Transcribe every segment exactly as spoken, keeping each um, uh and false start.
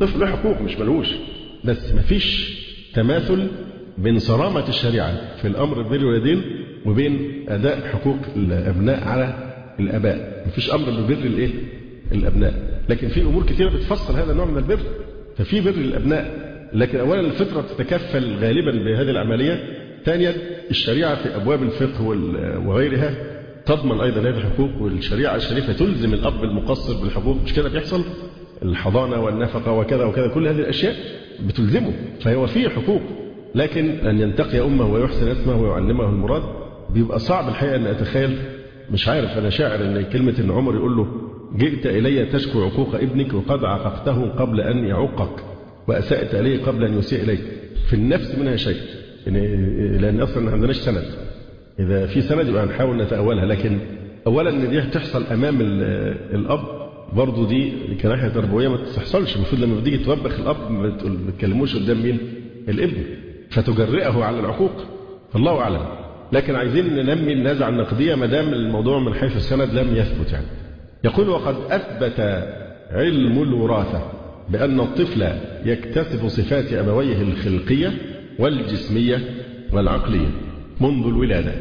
الطفل له حقوق مش ملوش، بس مفيش تماثل بين صرامة الشريعة في الأمر ببر الوالدين وبين أداء حقوق الأبناء على الآباء. مفيش أمر ببر الإيه؟ الأبناء، لكن في أمور كثيرة بتفصل هذا النوع من البر. ففي بر الأبناء، لكن أولا الفطرة تتكفل غالبا بهذه العملية. ثانيا الشريعة في أبواب الفقه وغيرها تضمن أيضا هذه الحقوق، والشريعة الشريفة تلزم الأب المقصر بالحقوق. مش كده بيحصل؟ الحضانة والنفقة وكذا وكذا، كل هذه الأشياء بتلزمه، فهو فيه حقوق. لكن أن ينتقي أمه ويحسن اسمه ويعلمه المراد بيبقى صعب الحقيقة أن أتخيل. مش عارف، أنا شاعر أن كلمة أن عمر يقول له جئت إلي تشكو عقوق ابنك وقد عققته قبل أن يعقك وأسأت إليه قبل أن يسيء إليك، في النفس منها شيء، لأن أصلا ما عندناش سند. إذا في سند يبقى نحاول نتأولها، لكن أولا أن دي تحصل أمام الأب برضه دي كناحية تربوية ما تحصلش. المفروض لما بتيجي توبخ الأب ما تكلموش قدام مين؟ الابن، فتجرئه على العقوق. الله أعلم. لكن عايزين ننمي النزعة النقدية ما دام الموضوع من حيث السند لم يثبت يعني. يقول وقد أثبت علم الوراثة بأن الطفل يكتسب صفات أبويه الخلقية والجسمية والعقلية منذ الولادة.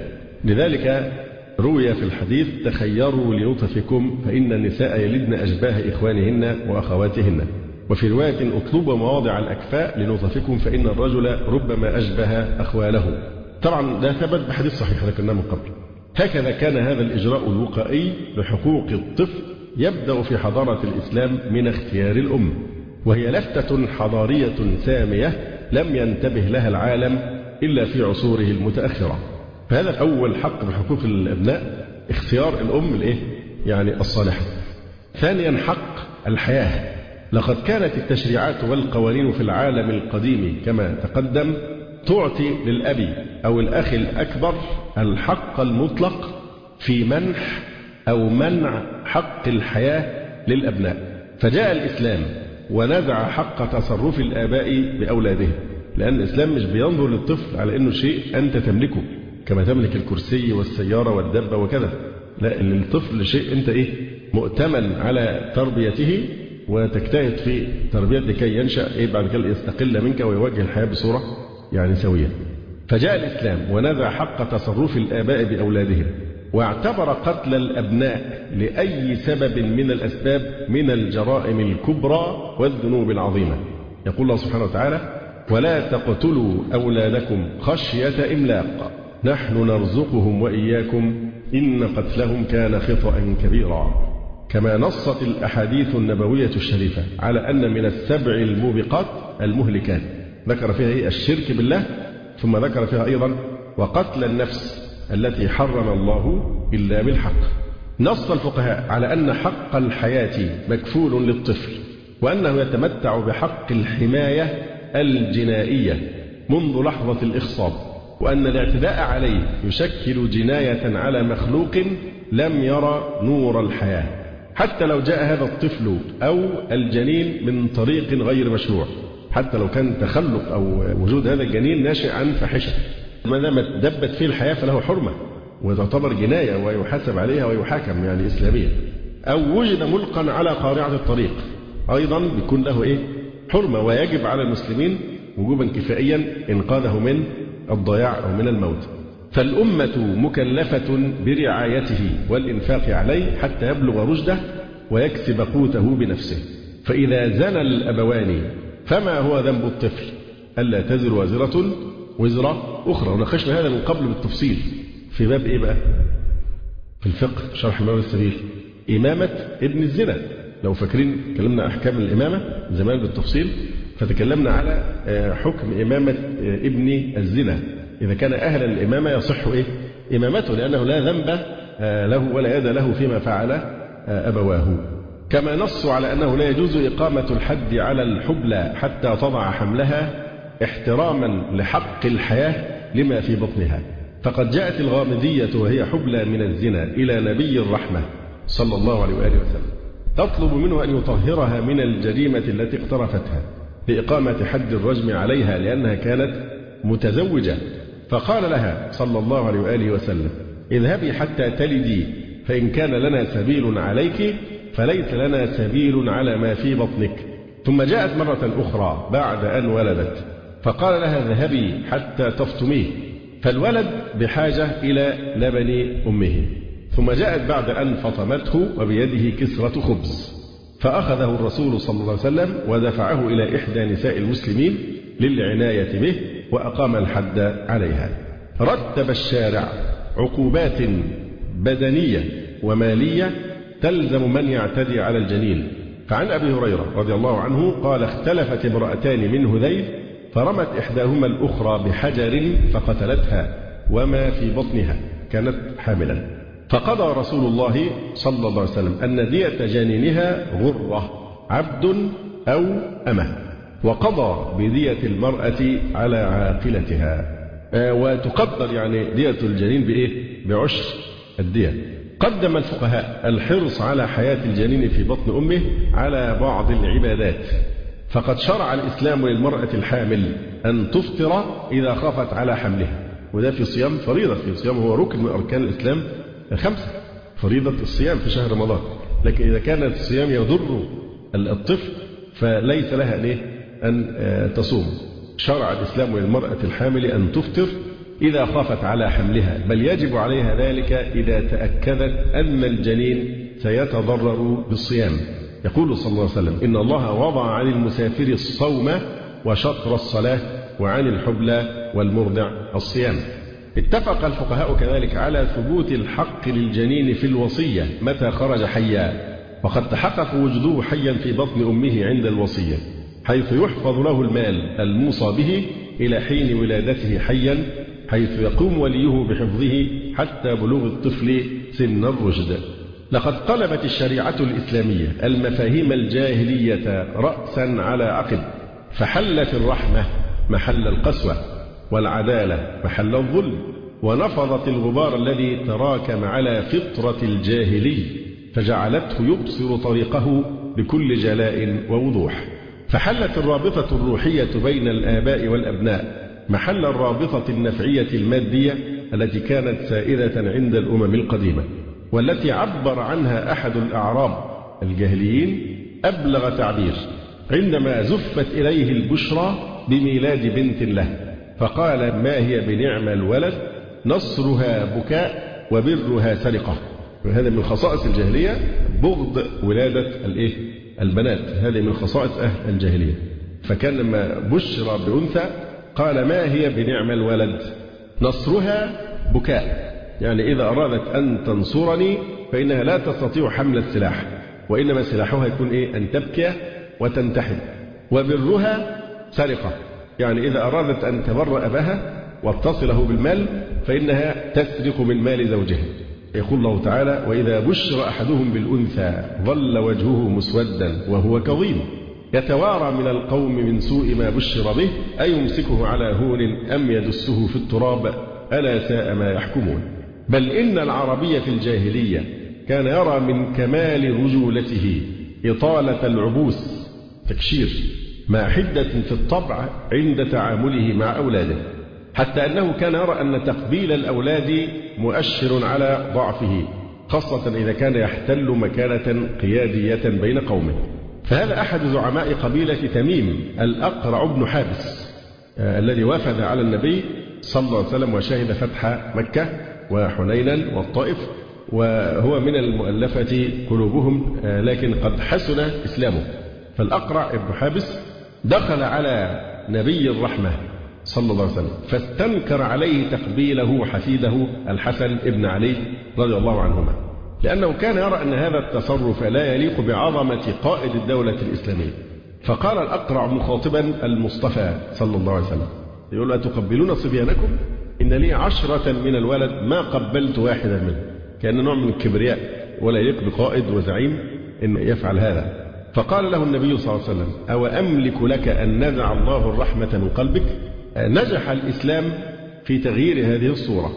لذلك روي في الحديث تخيروا لنطفكم فإن النساء يلدن أشباه إخوانهن وأخواتهن، وفي رواية اطلبوا مواضع الأكفاء لنطفكم فإن الرجل ربما أشبه أخواله. طبعا ده ثبت بحديث صحيح ذكرناه من قبل. هكذا كان هذا الإجراء الوقائي لحقوق الطفل يبدأ في حضارة الإسلام من اختيار الأم، وهي لفتة حضارية سامية لم ينتبه لها العالم إلا في عصوره المتأخرة. فهذا أول حق بحقوق الأبناء، اختيار الأم الإيه؟ يعني الصالحة. ثانيا حق الحياة. لقد كانت التشريعات والقوانين في العالم القديم كما تقدم تعطي للأب أو الأخ الأكبر الحق المطلق في منح أو منع حق الحياة للأبناء. فجاء الإسلام ونزع حق تصرف الآباء بأولادهم، لأن الإسلام مش بينظر للطفل على أنه شيء أنت تملكه كما تملك الكرسي والسيارة والدبة وكذا، لا، الطفل شيء أنت إيه مؤتمن على تربيته وتجتهد في تربيته لكي ينشأ إيه بعد كده يستقل منك ويواجه الحياة بصورة يعني سوية. فجاء الإسلام ونزع حق تصرف الآباء بأولادهم، واعتبر قتل الأبناء لأي سبب من الأسباب من الجرائم الكبرى والذنوب العظيمة. يقول الله سبحانه وتعالى ولا تقتلوا أولادكم خشية إملاق نحن نرزقهم وإياكم إن قتلهم كان خطأ كبيرا. كما نصت الأحاديث النبوية الشريفة على أن من السبع الموبقات المهلكات، ذكر فيها إيه؟ الشرك بالله، ثم ذكر فيها أيضا وقتل النفس التي حرم الله إلا بالحق. نص الفقهاء على أن حق الحياة مكفول للطفل، وأنه يتمتع بحق الحماية الجنائية منذ لحظة الإخصاب، وأن الاعتداء عليه يشكل جناية على مخلوق لم يرى نور الحياة، حتى لو جاء هذا الطفل أو الجنين من طريق غير مشروع، حتى لو كان تخلق أو وجود هذا الجنين ناشئ عن فاحشة، ما دام دبت فيه الحياة فله حرمة وتعتبر جناية ويحاسب عليها ويحاكم يعني إسلاميا. أو وجد ملقا على قارعة الطريق أيضا بيكون له إيه؟ حرمة، ويجب على المسلمين وجوبا كفائيا إنقاذه من الضياع أو من الموت. فالأمة مكلفة برعايته والإنفاق عليه حتى يبلغ رشده ويكسب قوته بنفسه. فإذا زنى الأبوان فما هو ذنب الطفل؟ ألا تزر وازرة وزر أخرى. وناقشنا هذا من قبل بالتفصيل في باب إيه بقى؟ في الفقه شرح باب السبيل، إمامة ابن الزنا. لو فاكرين تكلمنا أحكام الإمامة زمان بالتفصيل، فتكلمنا على حكم إمامة ابن الزنا. إذا كان أهلا الإمامة يصح إيه؟ إمامته، لأنه لا ذنب له ولا يد له فيما فعل أبواه. كما نصوا على أنه لا يجوز إقامة الحد على الحبلى حتى تضع حملها احتراما لحق الحياة لما في بطنها. فقد جاءت الغامدية وهي حبلى من الزنا إلى نبي الرحمة صلى الله عليه وآله وسلم تطلب منه أن يطهرها من الجريمة التي اقترفتها بإقامة حد الرجم عليها لأنها كانت متزوجة. فقال لها صلى الله عليه وآله وسلم اذهبي حتى تلدي، فإن كان لنا سبيل عليك فليس لنا سبيل على ما في بطنك. ثم جاءت مرة أخرى بعد أن ولدت فقال لها اذهبي حتى تفطميه، فالولد بحاجة إلى لبن أمه. ثم جاءت بعد أن فطمته وبيده كسرة خبز، فأخذه الرسول صلى الله عليه وسلم ودفعه إلى إحدى نساء المسلمين للعناية به وأقام الحد عليها. رتب الشارع عقوبات بدنية ومالية تلزم من يعتدي على الجنين. فعن أبي هريرة رضي الله عنه قال اختلفت امرأتان من هذيل فرمت إحداهما الأخرى بحجر فقتلتها وما في بطنها، كانت حاملا. فقضى رسول الله صلى الله عليه وسلم أن دية جنينها غرة عبد أو أمة، وقضى بدية المرأة على عاقلتها. وتقدر يعني دية الجنين بإيه؟ بعشر الدية. قدم الفقهاء الحرص على حياة الجنين في بطن أمه على بعض العبادات، فقد شرع الإسلام للمرأة الحامل أن تفطر إذا خافت على حملها، وده في صيام فريضة، في صيام هو ركن من أركان الإسلام الخمسة، فريضة الصيام في شهر رمضان. لكن إذا كان الصيام يضر الطفل فليس لها أن تصوم. شرع الإسلام للمرأة الحامل أن تفطر إذا خافت على حملها، بل يجب عليها ذلك إذا تأكدت أن الجنين سيتضرر بالصيام. يقول صلى الله عليه وسلم إن الله وضع عن المسافر الصوم وشطر الصلاة وعن الحبلى والمرضع الصيام. اتفق الفقهاء كذلك على ثبوت الحق للجنين في الوصية متى خرج حيا، وقد تحقق وجوده حيا في بطن أمه عند الوصية، حيث يحفظ له المال الموصى به إلى حين ولادته حيا، حيث يقوم وليه بحفظه حتى بلوغ الطفل سن الرشد. لقد قلبت الشريعة الإسلامية المفاهيم الجاهلية رأسا على عقب، فحلت الرحمة محل القسوة، والعدالة محل الظلم، ونفضت الغبار الذي تراكم على فطرة الجاهلي فجعلته يبصر طريقه بكل جلاء ووضوح. فحلت الرابطة الروحية بين الآباء والأبناء محل الرابطة النفعية المادية التي كانت سائدة عند الأمم القديمة، والتي عبر عنها أحد الأعراب الجاهليين أبلغ تعبير عندما زفت إليه البشرى بميلاد بنت له، فقال ما هي بنعم الولد نصرها بكاء وبرها سرقة. وهذا من خصائص الجاهلية، بغض ولادة الإيه؟ البنات، هذه من خصائص أهل الجاهلية. فكان لما بشر بأنثى قال ما هي بنعم الولد نصرها بكاء، يعني إذا أرادت أن تنصرني فإنها لا تستطيع حمل السلاح، وإنما سلاحها يكون إيه؟ أن تبكي وتنتحب. وبرها سرقة، يعني إذا أرادت أن تبر أباها واتصله بالمال فإنها تسرق من مال زوجها. يقول الله تعالى وإذا بشر أحدهم بالأنثى ظل وجهه مسودا وهو كظيم يتوارى من القوم من سوء ما بشر به أيمسكه على هون أم يدسه في التراب ألا ساء ما يحكمون. بل إن العربي في الجاهلية كان يرى من كمال رجولته إطالة العبوس تكشير مع حدة في الطبع عند تعامله مع أولاده، حتى أنه كان يرى أن تقبيل الأولاد مؤشر على ضعفه، خاصة إذا كان يحتل مكانة قيادية بين قومه. فهذا أحد زعماء قبيلة تميم الأقرع بن حابس آه الذي وافد على النبي صلى الله عليه وسلم وشهد فتح مكة وحنينا والطائف، وهو من المؤلفة قلوبهم آه لكن قد حسن إسلامه. فالأقرع بن حابس دخل على نبي الرحمة صلى الله عليه وسلم فاستنكر عليه تقبيله حفيده الحسن ابن علي رضي الله عنهما، لأنه كان يرى أن هذا التصرف لا يليق بعظمة قائد الدولة الإسلامية. فقال الأقرع مخاطبا المصطفى صلى الله عليه وسلم يقول أتقبلون صبيانكم إن لي عشرة من الولد ما قبلت واحدا منه، كأن نوع من الكبرياء ولا يليق بقائد وزعيم أن يفعل هذا. فقال له النبي صلى الله عليه وسلم أو أملك لك أن نزع الله الرحمة من قلبك. نجح الإسلام في تغيير هذه الصورة،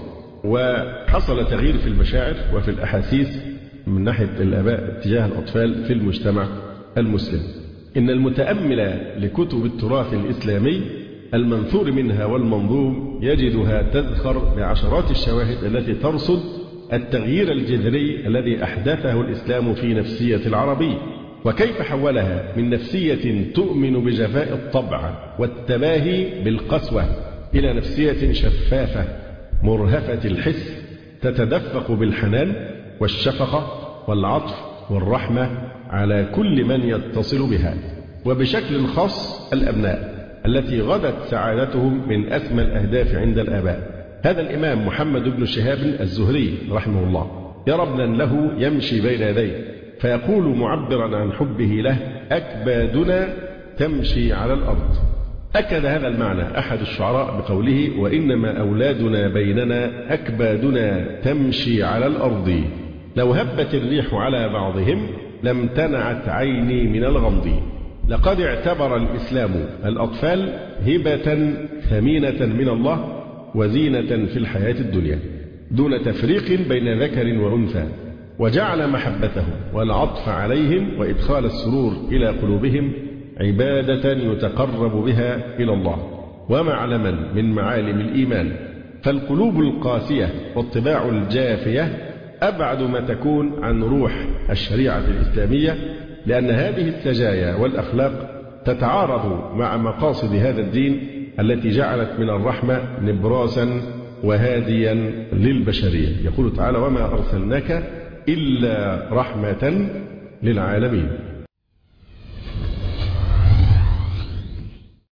وحصل تغيير في المشاعر وفي الأحاسيس من ناحية الآباء تجاه الأطفال في المجتمع المسلم. إن المتأمل لكتب التراث الإسلامي المنثور منها والمنظوم يجدها تذخر بعشرات الشواهد التي ترصد التغيير الجذري الذي أحدثه الإسلام في نفسية العربي، وكيف حولها من نفسية تؤمن بجفاء الطبع والتباهي بالقسوة إلى نفسية شفافة مرهفة الحس تتدفق بالحنان والشفقة والعطف والرحمة على كل من يتصل بها، وبشكل خاص الأبناء التي غدت سعادتهم من أسمى الأهداف عند الآباء. هذا الإمام محمد بن شهاب الزهري رحمه الله يرى ابنا له يمشي بين يديه فيقول معبرا عن حبه له: أكبادنا تمشي على الأرض. أكد هذا المعنى أحد الشعراء بقوله: وإنما أولادنا بيننا أكبادنا تمشي على الأرض، لو هبت الريح على بعضهم لم تنعت عيني من الغمض. لقد اعتبر الإسلام الأطفال هبة ثمينة من الله وزينة في الحياة الدنيا دون تفريق بين ذكر وأنثى، وجعل محبتهم والعطف عليهم وإدخال السرور إلى قلوبهم عبادة يتقرب بها إلى الله ومعلما من معالم الإيمان. فالقلوب القاسية والطباع الجافية أبعد ما تكون عن روح الشريعة الإسلامية، لأن هذه السجايا والأخلاق تتعارض مع مقاصد هذا الدين التي جعلت من الرحمة نبراسا وهاديا للبشرية. يقول تعالى: وما أرسلناك إلا رحمة للعالمين.